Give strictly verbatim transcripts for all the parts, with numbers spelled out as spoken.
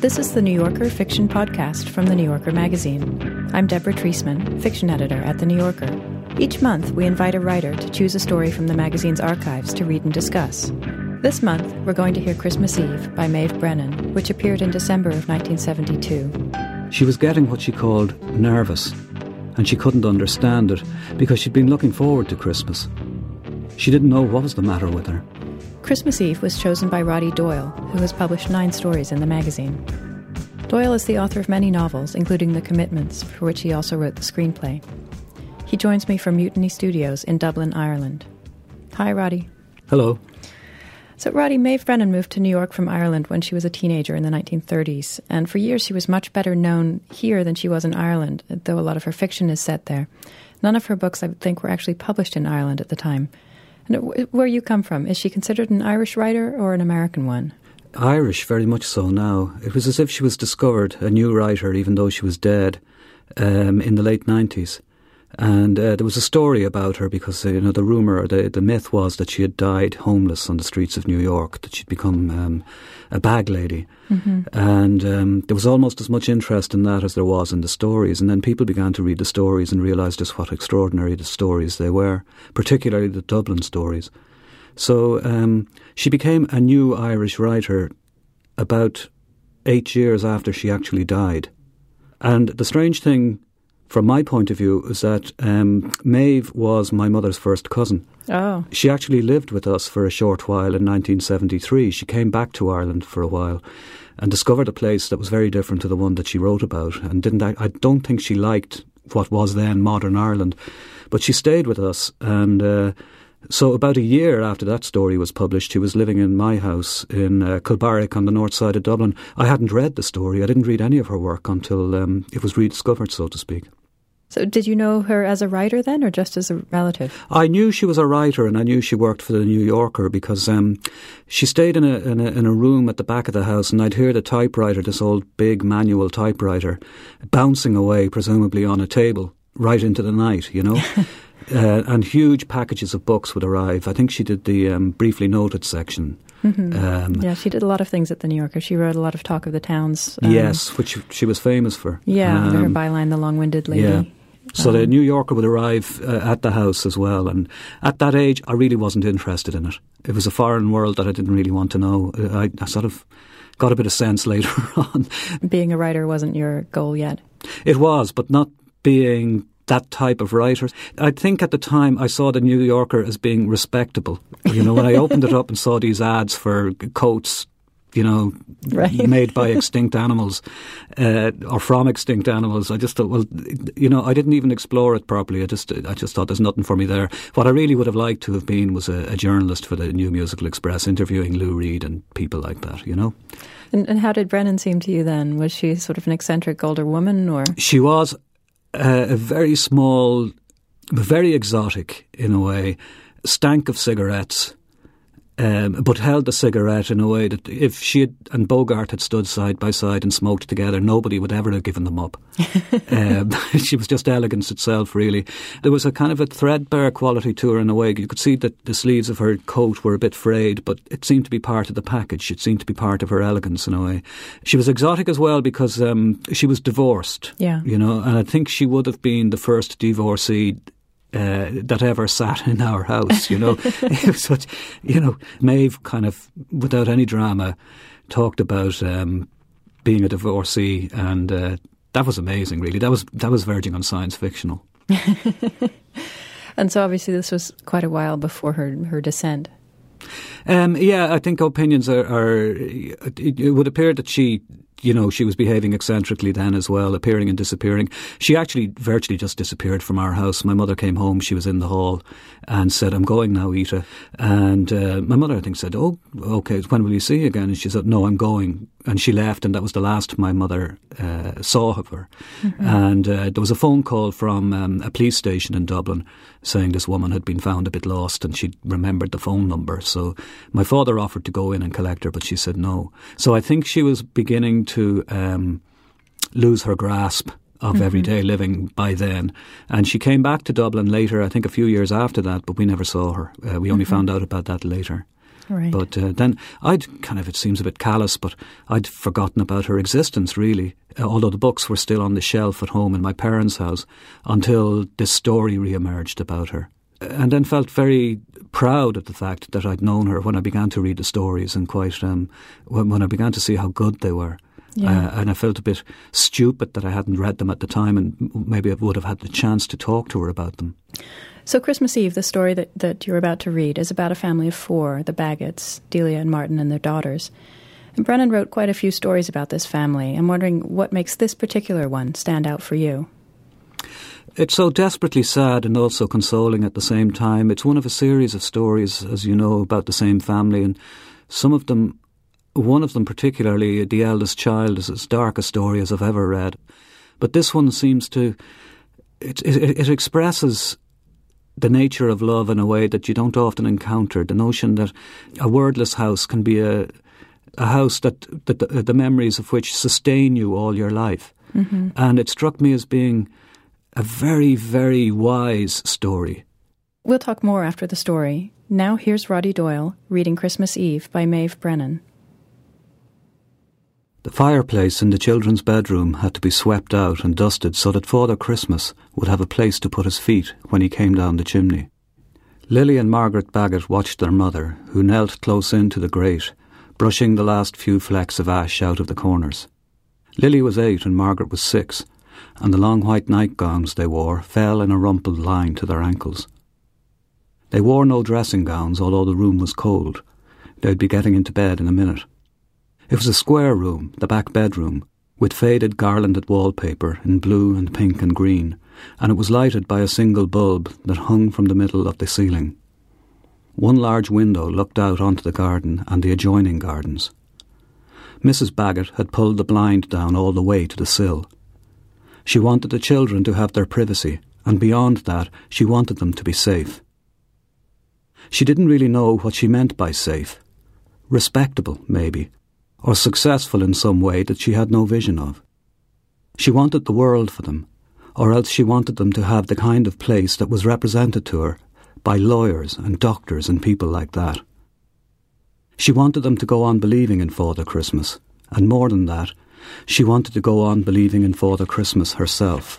This is the New Yorker Fiction Podcast from The New Yorker magazine. I'm Deborah Treisman, fiction editor at The New Yorker. Each month, we invite a writer to choose a story from the magazine's archives to read and discuss. This month, we're going to hear Christmas Eve by Maeve Brennan, which appeared in December of nineteen seventy-two. She was getting what she called nervous, and she couldn't understand it because she'd been looking forward to Christmas. She didn't know what was the matter with her. Christmas Eve was chosen by Roddy Doyle, who has published nine stories in the magazine. Doyle is the author of many novels, including The Commitments, for which he also wrote the screenplay. He joins me from Mutiny Studios in Dublin, Ireland. Hi, Roddy. Hello. So, Roddy, Maeve Brennan moved to New York from Ireland when she was a teenager in the nineteen thirties, and for years she was much better known here than she was in Ireland, though a lot of her fiction is set there. None of her books, I think, were actually published in Ireland at the time. And where you come from, is she considered an Irish writer or an American one? Irish, very much so now. It was as if she was discovered, a new writer, even though she was dead, um, in the late nineties. And uh, there was a story about her because, uh, you know, the rumour, the, the myth was that she had died homeless on the streets of New York, that she'd become um, a bag lady. Mm-hmm. And um, there was almost as much interest in that as there was in the stories. And then people began to read the stories and realise just what extraordinary the stories they were, particularly the Dublin stories. So um, she became a new Irish writer about eight years after she actually died. And the strange thing, from my point of view, is that um, Maeve was my mother's first cousin. Oh. She actually lived with us for a short while in nineteen seventy-three. She came back to Ireland for a while and discovered a place that was very different to the one that she wrote about. And didn't I, I don't think she liked what was then modern Ireland. But she stayed with us, and uh, so about a year after that story was published, she was living in my house in uh, Kilbarrack on the north side of Dublin. I hadn't read the story. I didn't read any of her work until um, it was rediscovered, so to speak. So did you know her as a writer then, or just as a relative? I knew she was a writer, and I knew she worked for the New Yorker because um, she stayed in a, in a in a room at the back of the house, and I'd hear the typewriter, this old big manual typewriter, bouncing away, presumably on a table, right into the night, you know. uh, and huge packages of books would arrive. I think she did the um, briefly noted section. Mm-hmm. Um, yeah, she did a lot of things at the New Yorker. She wrote a lot of Talk of the Towns. Um, yes, which she was famous for. Yeah, um, her byline, The Long-Winded Lady. Yeah. So um, the New Yorker would arrive uh, at the house as well, and at that age I really wasn't interested in it. It was a foreign world that I didn't really want to know. I, I sort of got a bit of sense later on. Being a writer wasn't your goal yet? It was, but not being that type of writer. I think at the time I saw the New Yorker as being respectable. You know, when I opened it up and saw these ads for coats, you know, right. made by extinct animals uh, or from extinct animals, I just thought, well, you know, I didn't even explore it properly. I just I just thought there's nothing for me there. What I really would have liked to have been was a, a journalist for the New Musical Express, interviewing Lou Reed and people like that, you know. And, and how did Brennan seem to you then? Was she sort of an eccentric older woman, or? She was uh, a very small, very exotic in a way, stank of cigarettes. Um, but held the cigarette in a way that if she had, and Bogart had stood side by side and smoked together, nobody would ever have given them up. um, she was just elegance itself, really. There was a kind of a threadbare quality to her in a way. You could see that the sleeves of her coat were a bit frayed, but it seemed to be part of the package. It seemed to be part of her elegance in a way. She was exotic as well because um, she was divorced. Yeah. You know, and I think she would have been the first divorcee Uh, that ever sat in our house, you know. It was such, you know, Maeve kind of, without any drama, talked about um, being a divorcee, and uh, that was amazing, really. That was that was verging on science fictional. And so obviously this was quite a while before her, her descent. Um, yeah, I think opinions are, are it, it would appear that she, you know, she was behaving eccentrically then as well, appearing and disappearing. She actually virtually just disappeared from our house. My mother came home, she was in the hall and said, "I'm going now, Ita." And uh, my mother, I think, said, "Oh, okay, when will you see again?" And she said, "No, I'm going." And she left, and that was the last my mother uh, saw of her. Mm-hmm. And uh, there was a phone call from um, a police station in Dublin saying this woman had been found a bit lost, and she remembered the phone number. So my father offered to go in and collect her, but she said no. So I think she was beginning to um, lose her grasp of mm-hmm. everyday living by then. And she came back to Dublin later, I think a few years after that, but we never saw her. Uh, we only mm-hmm. found out about that later. Right. But uh, then I'd kind of, it seems a bit callous, but I'd forgotten about her existence, really, uh, although the books were still on the shelf at home in my parents' house, until this story re-emerged about her. And then felt very proud of the fact that I'd known her when I began to read the stories, and quite um, when, when I began to see how good they were. Yeah. Uh, and I felt a bit stupid that I hadn't read them at the time, and maybe I would have had the chance to talk to her about them. So Christmas Eve, the story that, that you're about to read, is about a family of four, the Baggots, Delia and Martin and their daughters. And Brennan wrote quite a few stories about this family. I'm wondering what makes this particular one stand out for you. It's so desperately sad and also consoling at the same time. It's one of a series of stories, as you know, about the same family, and some of them, one of them particularly, the eldest child, is as dark a story as I've ever read. But this one seems to, it, it, it expresses the nature of love in a way that you don't often encounter. The notion that a wordless house can be a a house that, that the, the memories of which sustain you all your life. Mm-hmm. And it struck me as being a very, very wise story. We'll talk more after the story. Now here's Roddy Doyle reading Christmas Eve by Maeve Brennan. The fireplace in the children's bedroom had to be swept out and dusted so that Father Christmas would have a place to put his feet when he came down the chimney. Lily and Margaret Baggott watched their mother, who knelt close in to the grate, brushing the last few flecks of ash out of the corners. Lily was eight and Margaret was six, and the long white nightgowns they wore fell in a rumpled line to their ankles. They wore no dressing gowns, although the room was cold. They'd be getting into bed in a minute. It was a square room, the back bedroom, with faded garlanded wallpaper in blue and pink and green, and it was lighted by a single bulb that hung from the middle of the ceiling. One large window looked out onto the garden and the adjoining gardens. Missus Baggott had pulled the blind down all the way to the sill. She wanted the children to have their privacy, and beyond that, she wanted them to be safe. She didn't really know what she meant by safe. Respectable, maybe, or successful in some way that she had no vision of. She wanted the world for them, or else she wanted them to have the kind of place that was represented to her by lawyers and doctors and people like that. She wanted them to go on believing in Father Christmas, and more than that, she wanted to go on believing in Father Christmas herself.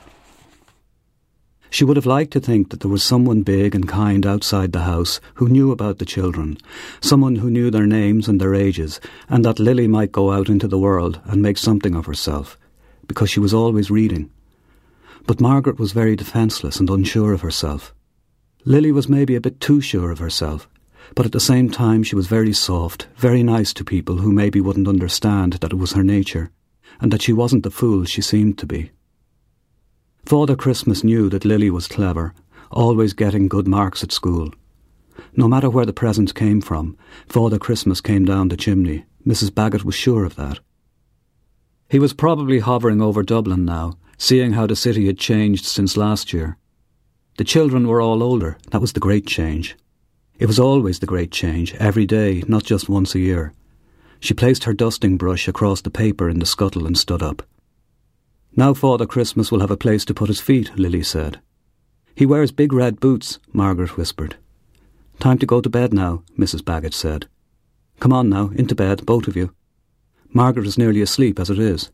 She would have liked to think that there was someone big and kind outside the house who knew about the children, someone who knew their names and their ages, and that Lily might go out into the world and make something of herself, because she was always reading. But Margaret was very defenceless and unsure of herself. Lily was maybe a bit too sure of herself, but at the same time she was very soft, very nice to people who maybe wouldn't understand that it was her nature, and that she wasn't the fool she seemed to be. Father Christmas knew that Lily was clever, always getting good marks at school. No matter where the presents came from, Father Christmas came down the chimney. Missus Baggott was sure of that. He was probably hovering over Dublin now, seeing how the city had changed since last year. The children were all older. That was the great change. It was always the great change, every day, not just once a year. She placed her dusting brush across the paper in the scuttle and stood up. "Now Father Christmas will have a place to put his feet," Lily said. "He wears big red boots," Margaret whispered. "Time to go to bed now," Missus Baggott said. "Come on now, into bed, both of you. Margaret is nearly asleep as it is."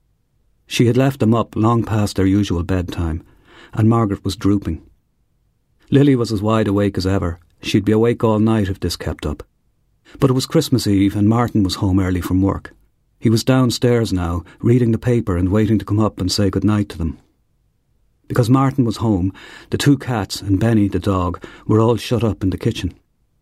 She had left them up long past their usual bedtime, and Margaret was drooping. Lily was as wide awake as ever. She'd be awake all night if this kept up. But it was Christmas Eve, and Martin was home early from work. He was downstairs now, reading the paper and waiting to come up and say good night to them. Because Martin was home, the two cats and Benny, the dog, were all shut up in the kitchen.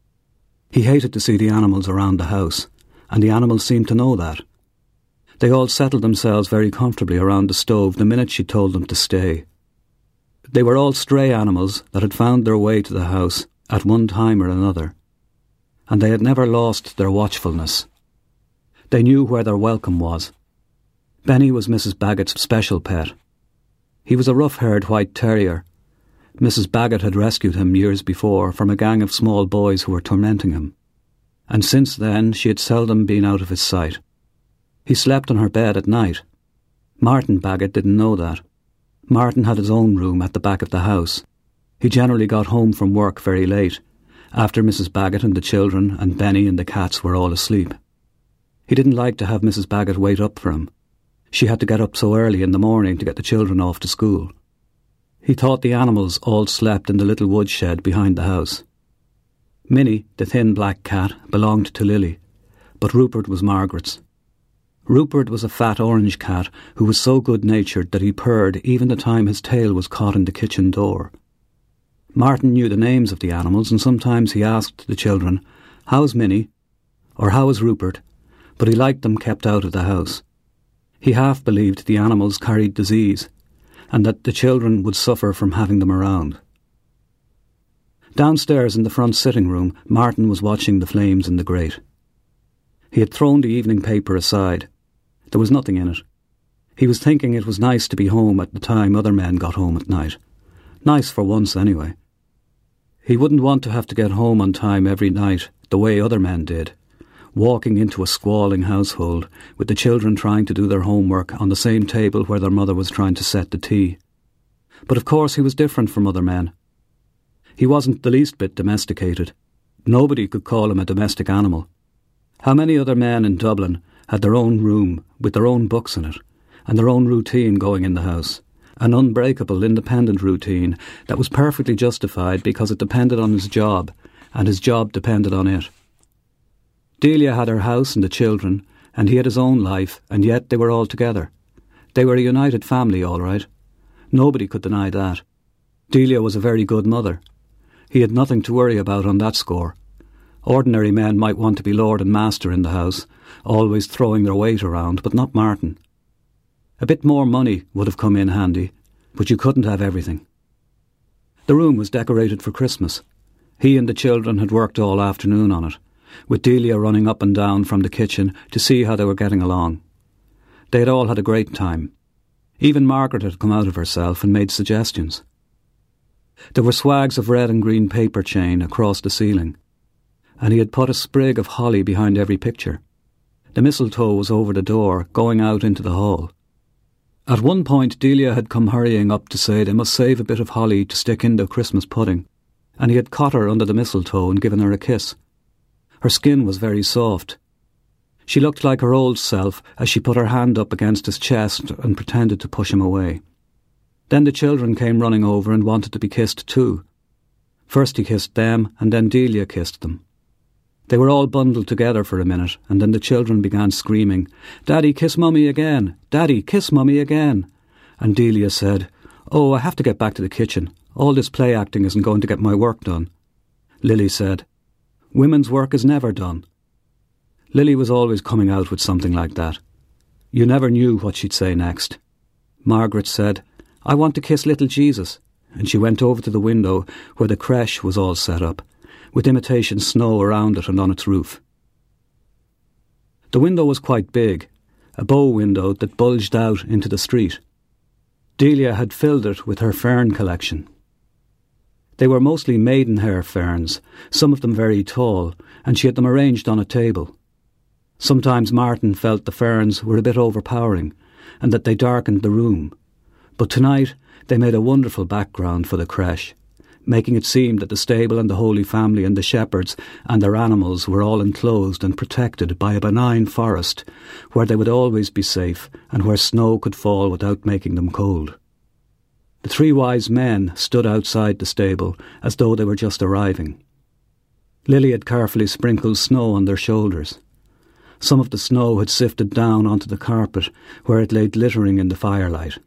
He hated to see the animals around the house, and the animals seemed to know that. They all settled themselves very comfortably around the stove the minute she told them to stay. They were all stray animals that had found their way to the house at one time or another, and they had never lost their watchfulness. They knew where their welcome was. Benny was Missus Baggott's special pet. He was a rough-haired white terrier. Missus Baggott had rescued him years before from a gang of small boys who were tormenting him, and since then she had seldom been out of his sight. He slept on her bed at night. Martin Baggott didn't know that. Martin had his own room at the back of the house. He generally got home from work very late, after Missus Bagot and the children and Benny and the cats were all asleep. He didn't like to have Missus Bagot wait up for him. She had to get up so early in the morning to get the children off to school. He thought the animals all slept in the little woodshed behind the house. Minnie, the thin black cat, belonged to Lily, but Rupert was Margaret's. Rupert was a fat orange cat who was so good-natured that he purred even the time his tail was caught in the kitchen door. Martin knew the names of the animals, and sometimes he asked the children, "How's Minnie?" or "How is Rupert?" but he liked them kept out of the house. He half believed the animals carried disease, and that the children would suffer from having them around. Downstairs in the front sitting room, Martin was watching the flames in the grate. He had thrown the evening paper aside. There was nothing in it. He was thinking it was nice to be home at the time other men got home at night. Nice for once, anyway. He wouldn't want to have to get home on time every night the way other men did, walking into a squalling household with the children trying to do their homework on the same table where their mother was trying to set the tea. But of course he was different from other men. He wasn't the least bit domesticated. Nobody could call him a domestic animal. How many other men in Dublin had their own room with their own books in it, and their own routine going in the house, an unbreakable, independent routine that was perfectly justified because it depended on his job, and his job depended on it. Delia had her house and the children, and he had his own life, and yet they were all together. They were a united family, all right. Nobody could deny that. Delia was a very good mother. He had nothing to worry about on that score. Ordinary men might want to be lord and master in the house, always throwing their weight around, but not Martin. A bit more money would have come in handy, but you couldn't have everything. The room was decorated for Christmas. He and the children had worked all afternoon on it, with Delia running up and down from the kitchen to see how they were getting along. They had all had a great time. Even Margaret had come out of herself and made suggestions. There were swags of red and green paper chain across the ceiling, and he had put a sprig of holly behind every picture. The mistletoe was over the door, going out into the hall. At one point Delia had come hurrying up to say they must save a bit of holly to stick in the Christmas pudding, and he had caught her under the mistletoe and given her a kiss. Her skin was very soft. She looked like her old self as she put her hand up against his chest and pretended to push him away. Then the children came running over and wanted to be kissed too. First he kissed them, and then Delia kissed them. They were all bundled together for a minute, and then the children began screaming, "Daddy, kiss Mummy again! Daddy, kiss Mummy again!" And Delia said, "Oh, I have to get back to the kitchen. All this play acting isn't going to get my work done." Lily said, "Women's work is never done." Lily was always coming out with something like that. You never knew what she'd say next. Margaret said, "I want to kiss little Jesus," and she went over to the window where the creche was all set up, with imitation snow around it and on its roof. The window was quite big, a bow window that bulged out into the street. Delia had filled it with her fern collection. They were mostly maidenhair ferns, some of them very tall, and she had them arranged on a table. Sometimes Martin felt the ferns were a bit overpowering, and that they darkened the room. But tonight they made a wonderful background for the creche, making it seem that the stable and the Holy Family and the shepherds and their animals were all enclosed and protected by a benign forest, where they would always be safe and where snow could fall without making them cold. The three wise men stood outside the stable as though they were just arriving. Lily had carefully sprinkled snow on their shoulders. Some of the snow had sifted down onto the carpet, where it lay glittering in the firelight.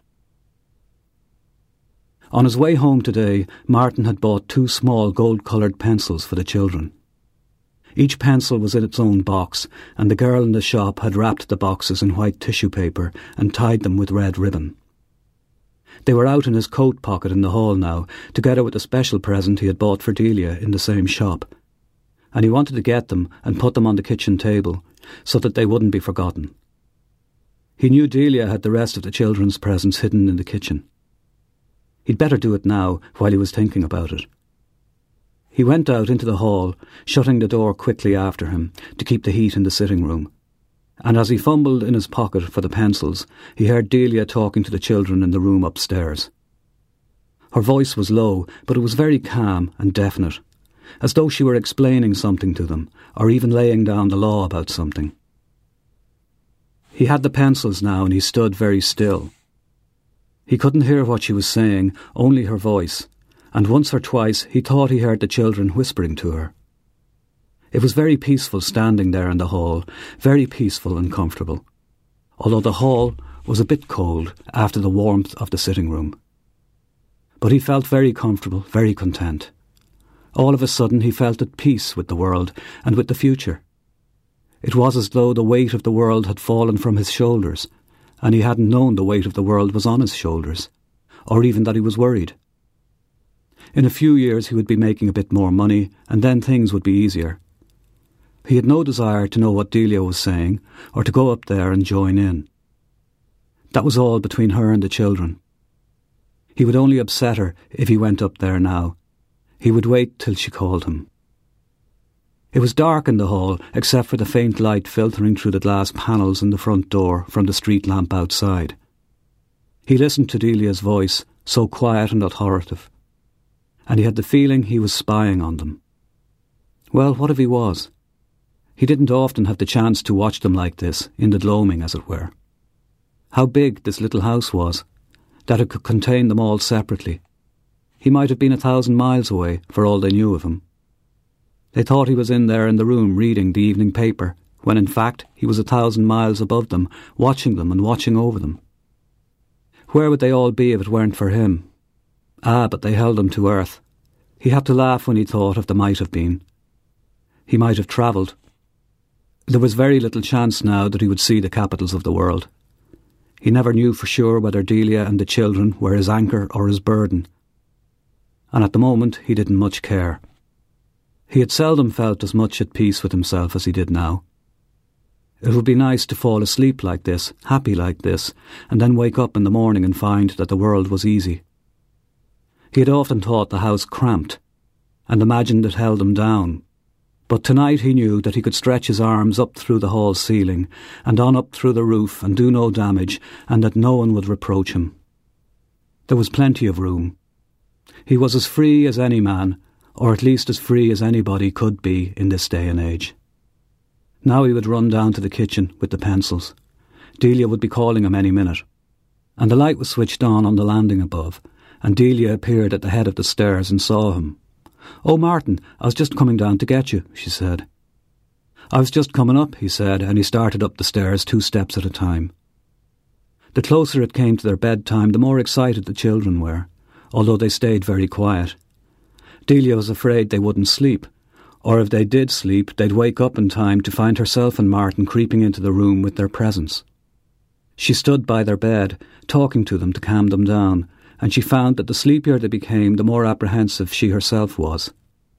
On his way home today, Martin had bought two small gold-coloured pencils for the children. Each pencil was in its own box, and the girl in the shop had wrapped the boxes in white tissue paper and tied them with red ribbon. They were out in his coat pocket in the hall now, together with a special present he had bought for Delia in the same shop, and he wanted to get them and put them on the kitchen table so that they wouldn't be forgotten. He knew Delia had the rest of the children's presents hidden in the kitchen. He'd better do it now while he was thinking about it. He went out into the hall, shutting the door quickly after him to keep the heat in the sitting room, and as he fumbled in his pocket for the pencils, he heard Delia talking to the children in the room upstairs. Her voice was low, but it was very calm and definite, as though she were explaining something to them, or even laying down the law about something. He had the pencils now, and he stood very still. He couldn't hear what she was saying, only her voice, and once or twice he thought he heard the children whispering to her. It was very peaceful standing there in the hall, very peaceful and comfortable, although the hall was a bit cold after the warmth of the sitting room. But he felt very comfortable, very content. All of a sudden he felt at peace with the world and with the future. It was as though the weight of the world had fallen from his shoulders, and he hadn't known the weight of the world was on his shoulders, or even that he was worried. In a few years he would be making a bit more money, and then things would be easier. He had no desire to know what Delia was saying, or to go up there and join in. That was all between her and the children. He would only upset her if he went up there now. He would wait till she called him. It was dark in the hall, except for the faint light filtering through the glass panels in the front door from the street lamp outside. He listened to Delia's voice, so quiet and authoritative, and he had the feeling he was spying on them. Well, what if he was? He didn't often have the chance to watch them like this, in the gloaming, as it were. How big this little house was, that it could contain them all separately. He might have been a thousand miles away, for all they knew of him. They thought he was in there in the room reading the evening paper, when in fact he was a thousand miles above them, watching them and watching over them. Where would they all be if it weren't for him? Ah, but they held him to earth. He had to laugh when he thought of the might have been. He might have travelled. There was very little chance now that he would see the capitals of the world. He never knew for sure whether Delia and the children were his anchor or his burden. And at the moment he didn't much care. He had seldom felt as much at peace with himself as he did now. It would be nice to fall asleep like this, happy like this, and then wake up in the morning and find that the world was easy. He had often thought the house cramped, and imagined it held him down. But tonight he knew that he could stretch his arms up through the hall ceiling, and on up through the roof, and do no damage, and that no one would reproach him. There was plenty of room. He was as free as any man, or at least as free as anybody could be in this day and age. Now he would run down to the kitchen with the pencils. Delia would be calling him any minute. And the light was switched on on the landing above, and Delia appeared at the head of the stairs and saw him. "Oh, Martin, I was just coming down to get you," she said. "I was just coming up," he said, and he started up the stairs two steps at a time. The closer it came to their bedtime, the more excited the children were, although they stayed very quiet. Delia was afraid they wouldn't sleep, or if they did sleep, they'd wake up in time to find herself and Martin creeping into the room with their presents. She stood by their bed, talking to them to calm them down, and she found that the sleepier they became, the more apprehensive she herself was.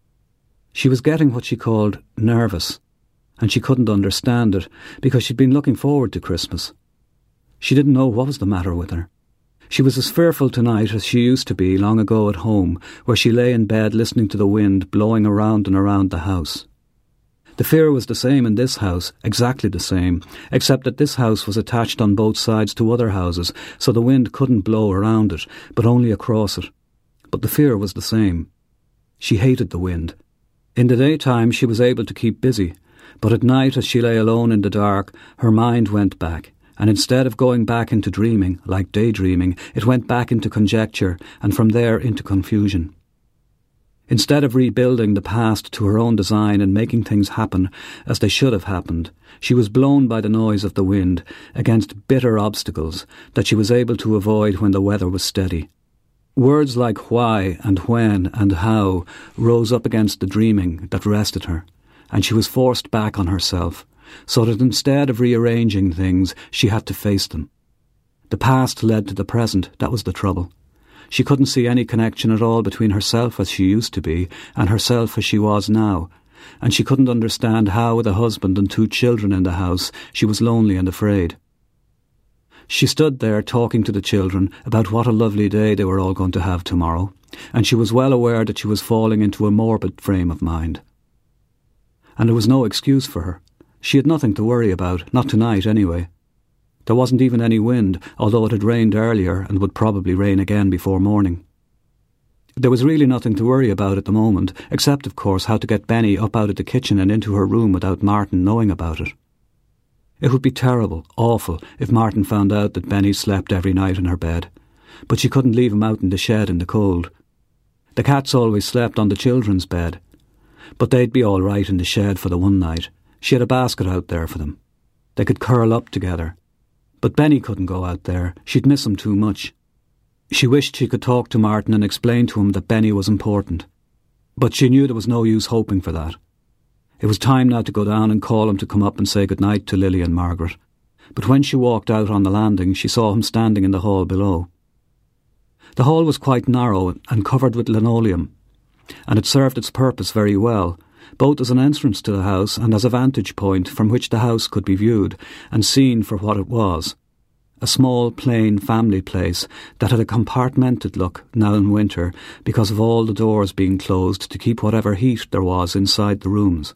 She was getting what she called nervous, and she couldn't understand it, because she'd been looking forward to Christmas. She didn't know what was the matter with her. She was as fearful tonight as she used to be long ago at home, where she lay in bed listening to the wind blowing around and around the house. The fear was the same in this house, exactly the same, except that this house was attached on both sides to other houses, so the wind couldn't blow around it, but only across it. But the fear was the same. She hated the wind. In the daytime she was able to keep busy, but at night as she lay alone in the dark, her mind went back, and instead of going back into dreaming, like daydreaming, it went back into conjecture, and from there into confusion. Instead of rebuilding the past to her own design and making things happen as they should have happened, she was blown by the noise of the wind against bitter obstacles that she was able to avoid when the weather was steady. Words like why and when and how rose up against the dreaming that rested her, and she was forced back on herself, so that instead of rearranging things, she had to face them. The past led to the present, that was the trouble. She couldn't see any connection at all between herself as she used to be and herself as she was now, and she couldn't understand how, with a husband and two children in the house, she was lonely and afraid. She stood there talking to the children about what a lovely day they were all going to have tomorrow, and she was well aware that she was falling into a morbid frame of mind. And there was no excuse for her. She had nothing to worry about, not tonight anyway. There wasn't even any wind, although it had rained earlier and would probably rain again before morning. There was really nothing to worry about at the moment, except, of course, how to get Benny up out of the kitchen and into her room without Martin knowing about it. It would be terrible, awful, if Martin found out that Benny slept every night in her bed. But she couldn't leave him out in the shed in the cold. The cats always slept on the children's bed. But they'd be all right in the shed for the one night. She had a basket out there for them. They could curl up together. But Benny couldn't go out there. She'd miss him too much. She wished she could talk to Martin and explain to him that Benny was important. But she knew there was no use hoping for that. It was time now to go down and call him to come up and say goodnight to Lily and Margaret. But when she walked out on the landing, she saw him standing in the hall below. The hall was quite narrow and covered with linoleum, and it served its purpose very well, both as an entrance to the house and as a vantage point from which the house could be viewed and seen for what it was. A small, plain family place that had a compartmented look now in winter because of all the doors being closed to keep whatever heat there was inside the rooms.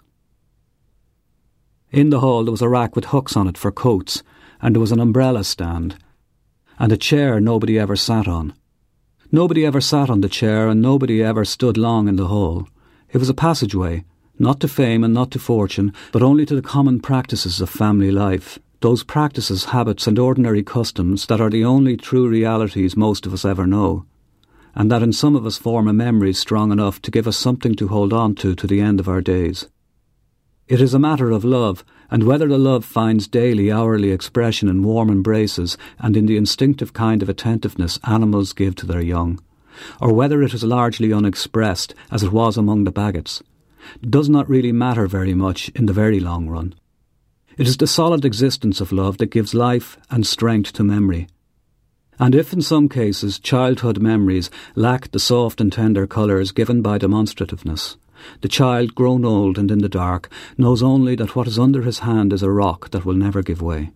In the hall there was a rack with hooks on it for coats, and there was an umbrella stand, and a chair nobody ever sat on. Nobody ever sat on the chair, and nobody ever stood long in the hall. It was a passageway, not to fame and not to fortune, but only to the common practices of family life, those practices, habits and ordinary customs that are the only true realities most of us ever know, and that in some of us form a memory strong enough to give us something to hold on to to the end of our days. It is a matter of love, and whether the love finds daily, hourly expression in warm embraces and in the instinctive kind of attentiveness animals give to their young, or whether it is largely unexpressed, as it was among the Baggotts, does not really matter very much in the very long run. It is the solid existence of love that gives life and strength to memory. And if in some cases childhood memories lack the soft and tender colours given by demonstrativeness, the child, grown old and in the dark, knows only that what is under his hand is a rock that will never give way.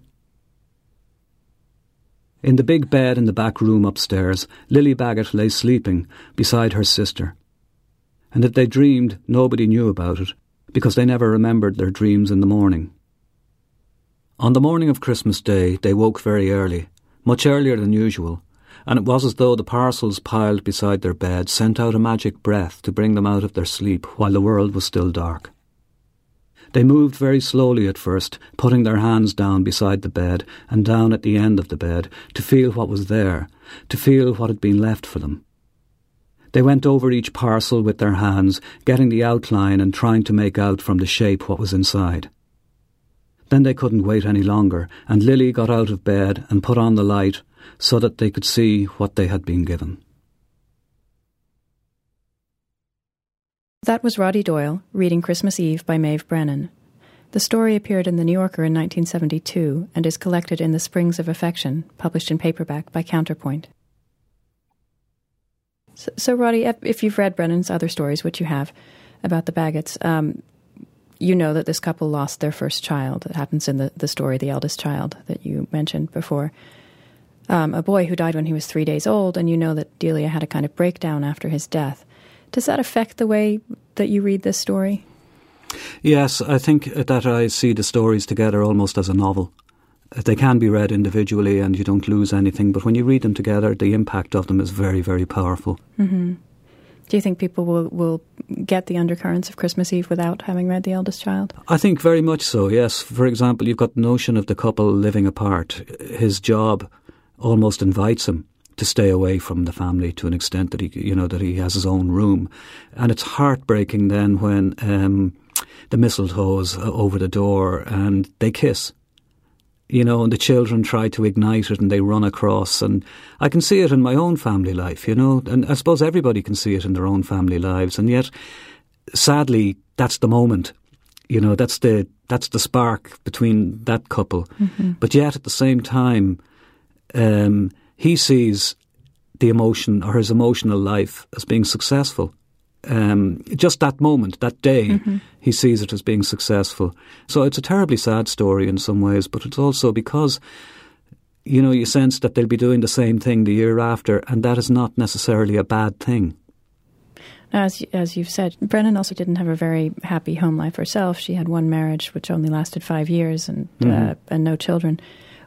In the big bed in the back room upstairs, Lily Baggott lay sleeping beside her sister. And if they dreamed, nobody knew about it, because they never remembered their dreams in the morning. On the morning of Christmas Day, they woke very early, much earlier than usual, and it was as though the parcels piled beside their bed sent out a magic breath to bring them out of their sleep while the world was still dark. They moved very slowly at first, putting their hands down beside the bed and down at the end of the bed to feel what was there, to feel what had been left for them. They went over each parcel with their hands, getting the outline and trying to make out from the shape what was inside. Then they couldn't wait any longer, and Lily got out of bed and put on the light so that they could see what they had been given. That was Roddy Doyle reading Christmas Eve by Maeve Brennan. The story appeared in The New Yorker in nineteen seventy-two and is collected in The Springs of Affection, published in paperback by Counterpoint. So, so Roddy, if you've read Brennan's other stories, which you have, about the Bagotts, um, you know that this couple lost their first child. It happens in the, the story, the eldest child that you mentioned before. Um, a boy who died when he was three days old, and you know that Delia had a kind of breakdown after his death. Does that affect the way that you read this story? Yes, I think that I see the stories together almost as a novel. They can be read individually and you don't lose anything, but when you read them together, the impact of them is very, very powerful. Mm-hmm. Do you think people will, will get the undercurrents of Christmas Eve without having read The Eldest Child? I think very much so, yes. For example, you've got the notion of the couple living apart. His job almost invites him to stay away from the family to an extent that he, you know, that he has his own room. And it's heartbreaking then when um, the mistletoe is over the door and they kiss. You know, and the children try to ignite it and they run across. And I can see it in my own family life, you know, and I suppose everybody can see it in their own family lives. And yet, sadly, that's the moment. You know, that's the that's the spark between that couple. Mm-hmm. But yet, at the same time, um, he sees the emotion or his emotional life as being successful. Um, just that moment, that day, mm-hmm. he sees it as being successful. So it's a terribly sad story in some ways, but it's also because, you know, you sense that they'll be doing the same thing the year after, and that is not necessarily a bad thing. Now, as, as you've said, Brennan also didn't have a very happy home life herself. She had one marriage which only lasted five years and, mm-hmm. uh, and no children.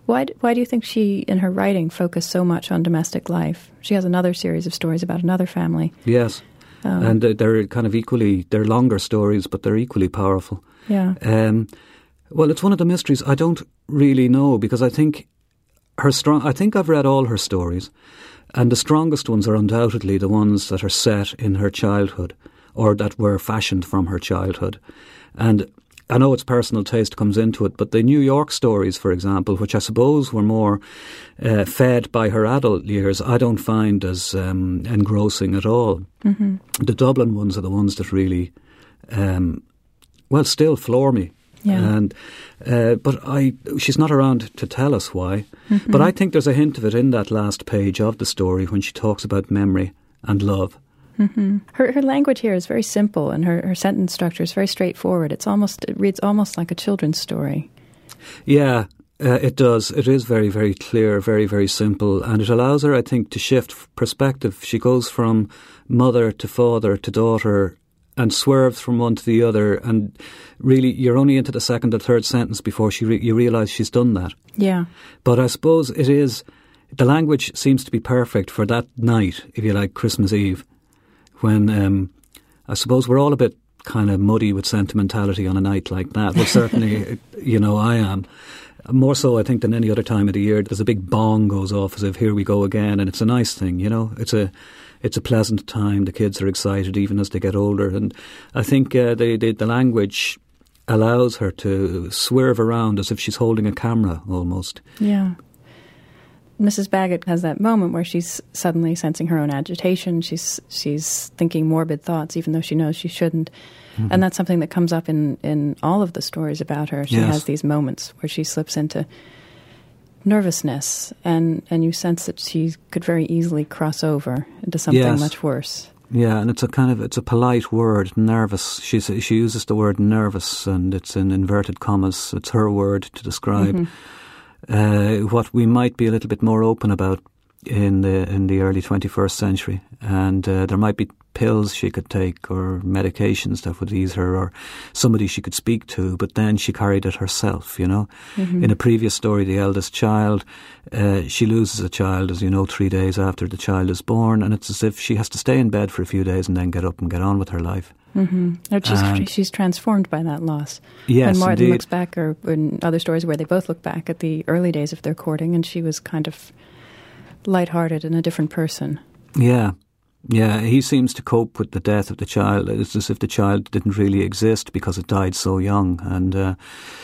Why, why do you think she, in her writing, focused so much on domestic life? She has another series of stories about another family. Yes, um, and they're kind of equally, they're longer stories, but they're equally powerful. Yeah. Um, well, it's one of the mysteries. I don't really know, because I think her strong. I think I've read all her stories, and the strongest ones are undoubtedly the ones that are set in her childhood, or that were fashioned from her childhood. And I know its personal taste comes into it, but the New York stories, for example, which I suppose were more uh, fed by her adult years, I don't find as um, engrossing at all. Mm-hmm. The Dublin ones are the ones that really, um, well, still floor me. Yeah. And uh, but I, she's not around to tell us why. Mm-hmm. But I think there's a hint of it in that last page of the story when she talks about memory and love. Mm-hmm. Her her language here is very simple, and her, her sentence structure is very straightforward. It's almost it reads almost like a children's story. Yeah, uh, it does. It is very, very clear, very, very simple, and it allows her, I think, to shift perspective. She goes from mother to father to daughter, and swerves from one to the other, and really you're only into the second or third sentence before she re- you realise she's done that. Yeah. But I suppose it is, the language seems to be perfect for that night, if you like, Christmas Eve, when um, I suppose we're all a bit kind of muddy with sentimentality on a night like that. Well, certainly, you know, I am. More so, I think, than any other time of the year. There's a big bong goes off as if here we go again, and it's a nice thing, you know. It's a it's a pleasant time. The kids are excited even as they get older, and I think uh, the, the the language allows her to swerve around as if she's holding a camera almost. Yeah. Missus Bagot has that moment where she's suddenly sensing her own agitation. She's she's thinking morbid thoughts, even though she knows she shouldn't. Mm-hmm. And that's something that comes up in, in all of the stories about her. She yes. has these moments where she slips into nervousness, and, and you sense that she could very easily cross over into something yes. much worse. Yeah, and it's a kind of, it's a polite word, nervous. She's, she uses the word nervous, and it's in inverted commas. It's her word to describe mm-hmm. uh, what we might be a little bit more open about in the in the early twenty-first century. And uh, there might be pills she could take, or medications that would ease her, or somebody she could speak to, but then she carried it herself, you know. Mm-hmm. In a previous story, the eldest child, uh, she loses a child, as you know, three days after the child is born, and it's as if she has to stay in bed for a few days and then get up and get on with her life. Mm-hmm. She's, and, she's transformed by that loss. Yes, when Martin indeed. looks back, or in other stories where they both look back at the early days of their courting, and she was kind of lighthearted and a different person. Yeah. Yeah, he seems to cope with the death of the child. It's as if the child didn't really exist because it died so young. And uh,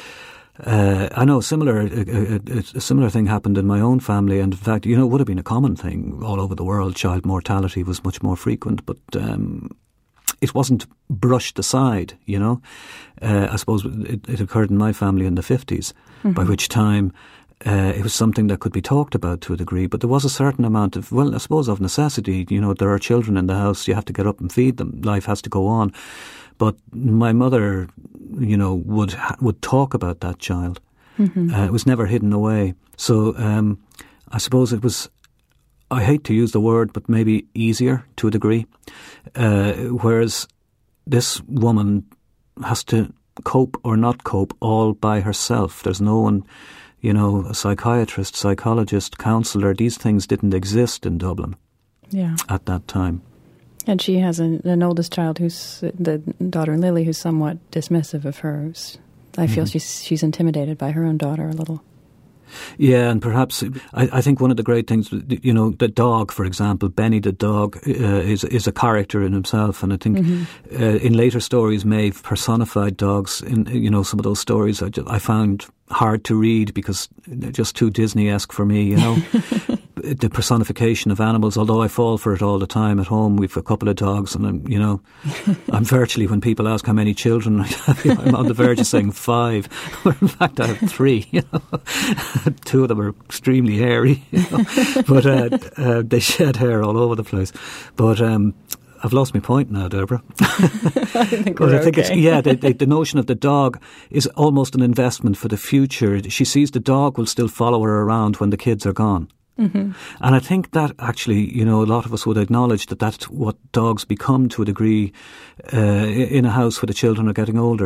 uh, I know similar a, a, a similar thing happened in my own family. And in fact, you know, it would have been a common thing all over the world. Child mortality was much more frequent, but um, it wasn't brushed aside, you know. Uh, I suppose it, it occurred in my family in the fifties, mm-hmm. by which time Uh, it was something that could be talked about to a degree, but there was a certain amount of, well, I suppose of necessity. You know, there are children in the house, you have to get up and feed them. Life has to go on. But my mother, you know, would would talk about that child. Mm-hmm. Uh, it was never hidden away. So um, I suppose it was, I hate to use the word, but maybe easier to a degree. Uh, whereas this woman has to cope or not cope all by herself. There's no one, you know, a psychiatrist, psychologist, counsellor. These things didn't exist in Dublin yeah. at that time. And she has an, an oldest child, who's the daughter Lily, who's somewhat dismissive of her. I feel mm-hmm. she's she's intimidated by her own daughter a little. Yeah, and perhaps I, I think one of the great things, you know, the dog, for example, Benny the dog uh, is is a character in himself, and I think mm-hmm. uh, in later stories Maeve personified dogs. In, you know, some of those stories I, just, I found hard to read because they're just too Disney-esque for me, you know. The personification of animals, although I fall for it all the time at home. We've a couple of dogs, and I'm, you know, I'm virtually, when people ask how many children I have, I'm on the verge of saying five, where in fact I have three, you know. Two of them are extremely hairy, you know? But uh, uh, they shed hair all over the place. But um, I've lost my point now, Deborah. I think we're but I think okay. it's, yeah, the, the, the notion of the dog is almost an investment for the future. She sees the dog will still follow her around when the kids are gone. Mm-hmm. And I think that actually, you know, a lot of us would acknowledge that that's what dogs become to a degree uh, in a house where the children are getting older.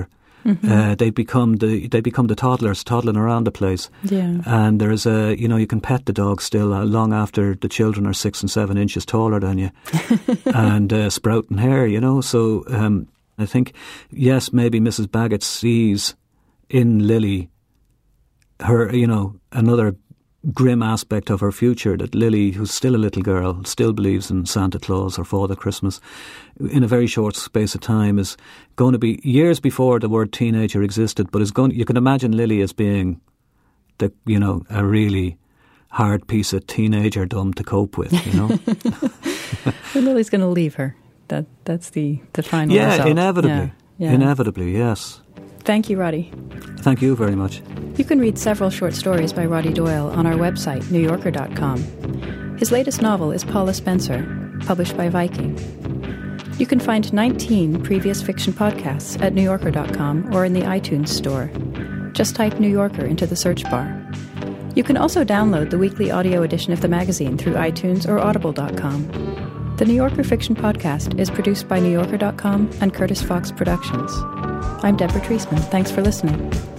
Mm-hmm. Uh, they become the they become the toddlers toddling around the place. Yeah. And there's a you know you can pet the dog still uh, long after the children are six and seven inches taller than you, and uh, sprouting hair. You know, so um, I think yes, maybe Missus Baggett sees in Lily her you know another grim aspect of her future, that Lily, who's still a little girl, still believes in Santa Claus or Father Christmas, in a very short space of time is going to be years before the word teenager existed, but is going, you can imagine Lily as being the, you know, a really hard piece of teenagerdom to cope with, you know. And Lily's going to leave her. That That's the, the final yeah, result. Inevitably. Yeah, yeah. Inevitably, yes. Thank you, Roddy. Thank you very much. You can read several short stories by Roddy Doyle on our website, new yorker dot com. His latest novel is Paula Spencer, published by Viking. You can find nineteen previous fiction podcasts at new yorker dot com or in the iTunes store. Just type New Yorker into the search bar. You can also download the weekly audio edition of the magazine through iTunes or audible dot com. The New Yorker Fiction Podcast is produced by new yorker dot com and Curtis Fox Productions. I'm Deborah Treisman. Thanks for listening.